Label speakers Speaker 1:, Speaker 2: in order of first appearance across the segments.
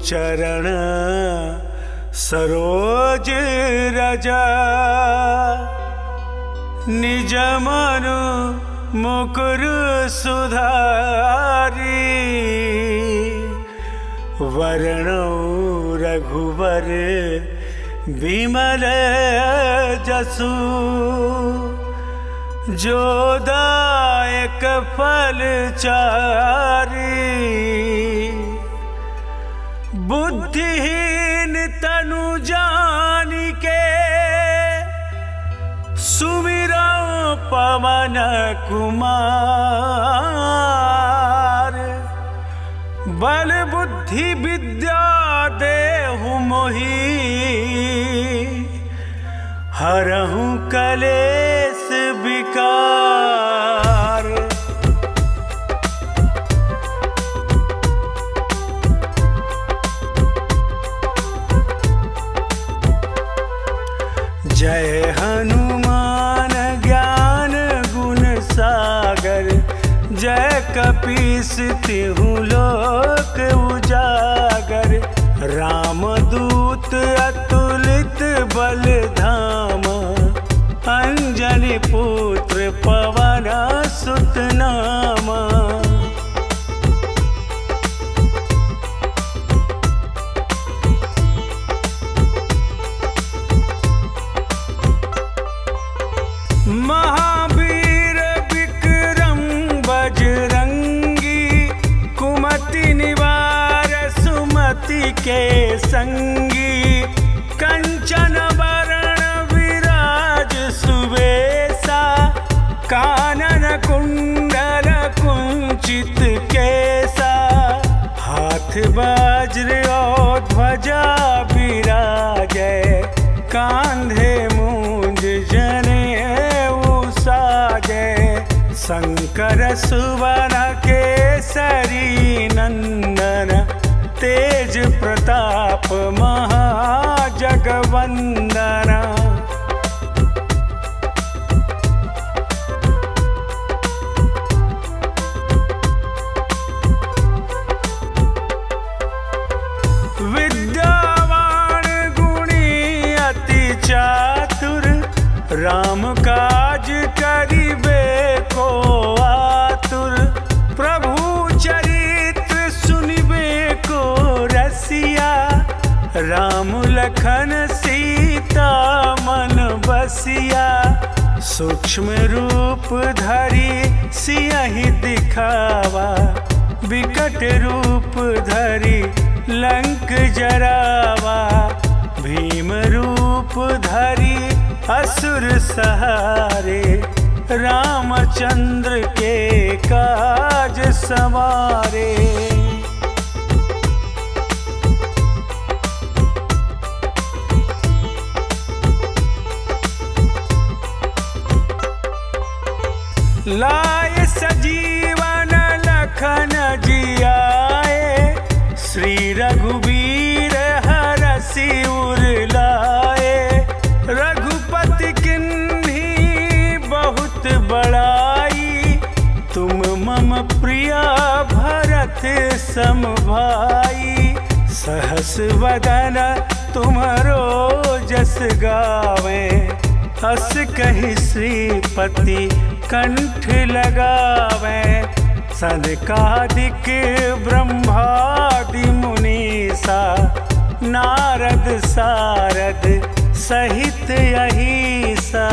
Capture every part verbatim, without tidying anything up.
Speaker 1: चरण सरोज रजा। निज मनु मुकुर सुधारी वरणौ रघुवर विमल जसु। जो दायक फल चारि बुद्धिहीन तनु जानिके। सुमिरौ पवन कुमार बल बुद्धि विद्या देहु मोहि। हरहु कलेश विकार। जय हनुमान ज्ञान गुण सागर। जय कपीस तिहु लोक उजागर। रामदूत अतुलित बल धामा। अंजनी पुत्र पवन सुत नामा। महावीर विक्रम बजरंगी। कुमति निवार सुमति के संगी। कंचन वरण विराज सुवेशा। कानन कुंडल कुंचित केसा। हाथ वज्र और ध्वजा विराजै। कांधे मूंज जनेऊ साजै। शंकर सुवन केसरी नंदन। तेज प्रताप महाजगवंदना। विद्यावान गुणी अति चातुर। राम काज करिबे को आतुर। प्रभु चरित्र सुनिबे को रसिया। राम लखन सीता मन बसिया। सूक्ष्म रूप धरि सियहि दिखावा। विकट रूप धरि लंक जरावा। भीम रूप धरि असुर सहारे। रामचंद्र के काज सवारे। लाए सजीवन लखन जियाए। श्री रघुबीर हरषि उर लाए। रघुपति किन्ही बहुत बड़ाई। तुम मम प्रिया भरत सम भाई। सहस वदन तुम्हरो जस गावे। हस कहि श्रीपति कंठ लगावे। सनकादिक ब्रह्मादि मुनीसा। नारद सारद सहित अहिसा।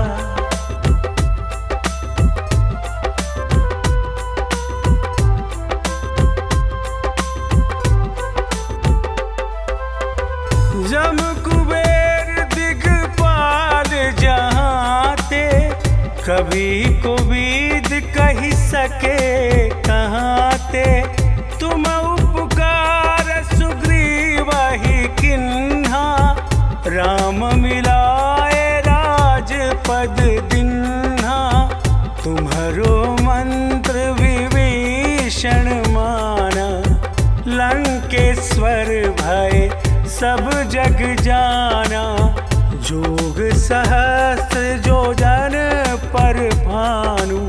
Speaker 1: जम कुबेर दिगपाल जहाँते। कभी कोविद कहि सके कहाँते। तुम उपकार सुग्रीवहि किन्हा। राम मिलाए राजपद दिन्हा। तुम्हरो मंत्र विभीषण माना। लंकेश्वर भय सब जग जाना। जोग सहस्र जो जन पर भानु।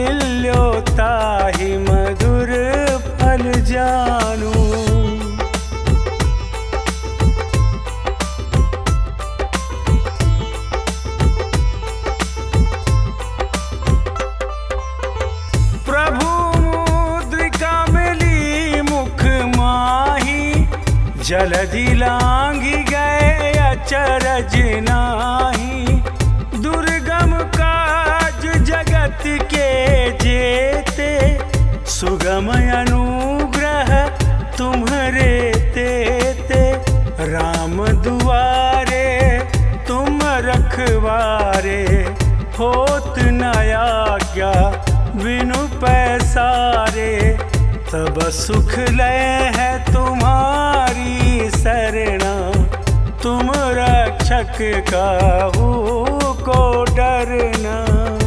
Speaker 1: लिल्यो ताहि मधुर फल जानू। जलधि लांघि गए अचरज नाही, दुर्गम काज जगत के जेते, सुगम अनुग्रह तुम्हरे तेते। राम दुआरे तुम रखवारे, होत न आज्ञा बिनु पैसारे। तब सुख लय है तुम्हारी शरणा, तुम रक्षक काहू को डरना।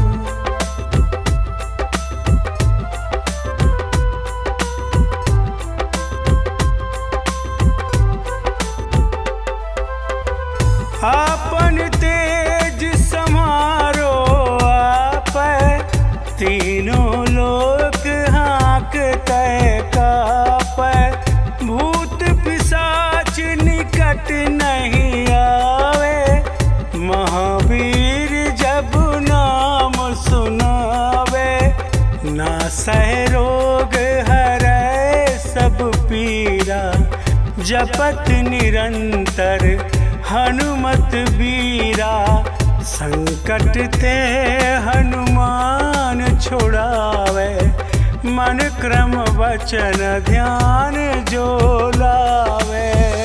Speaker 1: आपन तेज समारो आप, तीनों लोक हाँकते कापै। भूत पिशाच निकट नहीं आवे, महावीर जब नाम सुनावे। नासै रोग हरै सब पीरा, जपत निरंतर हनुमत बीरा। संकट ते हनुमान छुड़ावे, मन क्रम वचन ध्यान जो लावे।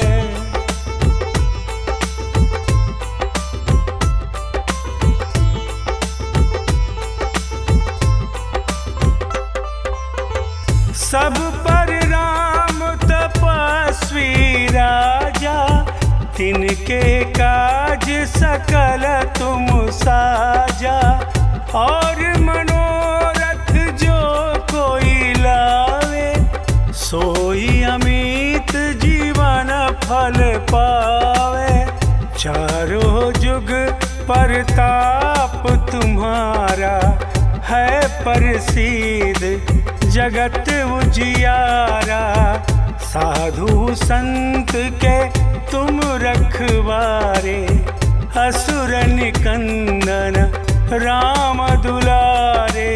Speaker 1: सब पर राम तपस्वी राजा, तिनके काज सकल तुम साजा। और मनोरथ जो कोई लावे, सोई अमित जीवन फल पावे। चारों जुग परताप तुम्हारा, है प्रसिद्ध जगत उजियारा। साधु संत के तुम रखवारे, असुर निकंदन राम दुलारे।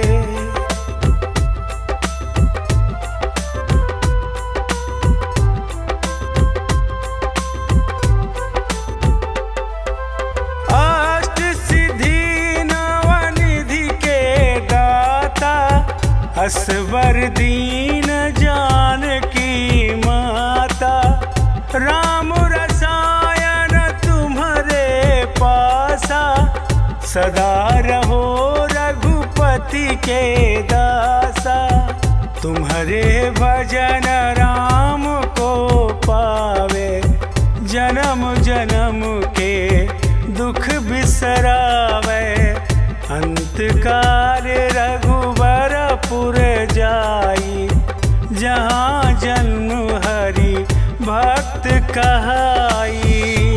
Speaker 1: अष्ट सिद्धि नवनिधि के दाता, असवर दीन जानकी माता। राम रसायन तुम्हारे पासा, सदा रहो रघुपति के दासा। तुम्हारे भजन राम को पावे, जन्म जन्म के दुख बिसरावे। अंत काल रघुबरपुर जाई, जहाँ जन्म हरि भक्त कहाई।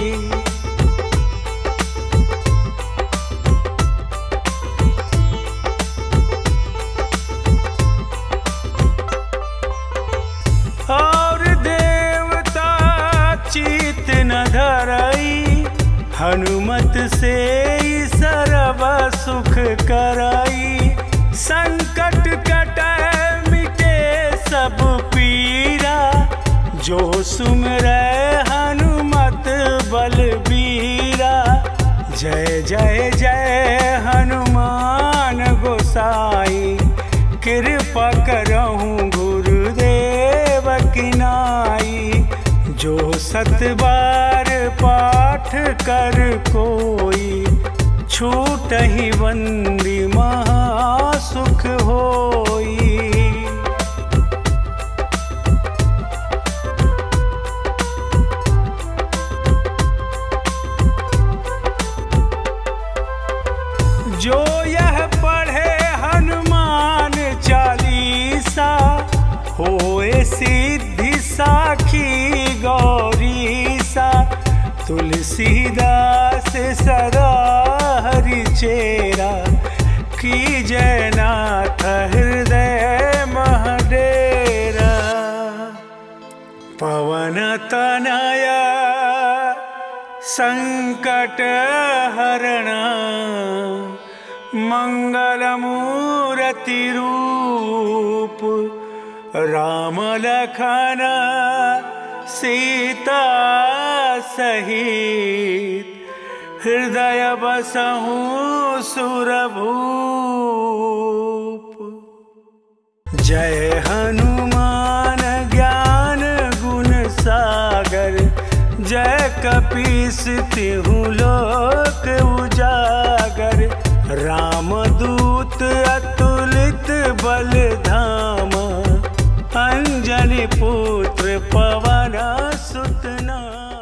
Speaker 1: और देवता चित न धरई, हनुमत से सर्व सुख कराई। संकट कटै मिटे सब पीरा, जो सुमिरै हनुमत बलबीरा। जय जय जय हनुमान गोसाई, कृपा करहु गुरुदेव की नाई। जो सत बार पाठ कर कोई, छूटहि बंदी महासुख होई। जो यह पढ़े हनुमान चालीसा, होए सिद्धि साखी गौरीसा। तुलसीदास सदा हरि चेरा, की जयनाथ हृदय महडेरा। पवन तनया संकट हरणा, मंगल मूर्ति रूप। राम लखन सीता सहित हृदय बसहु सुरभूप। जय हनुमान ज्ञान गुण सागर, जय कपीस तिहु लोक उजागर। रामदूत अतुलित बल धामा, अंजनी पुत्र पवन सुत नामा।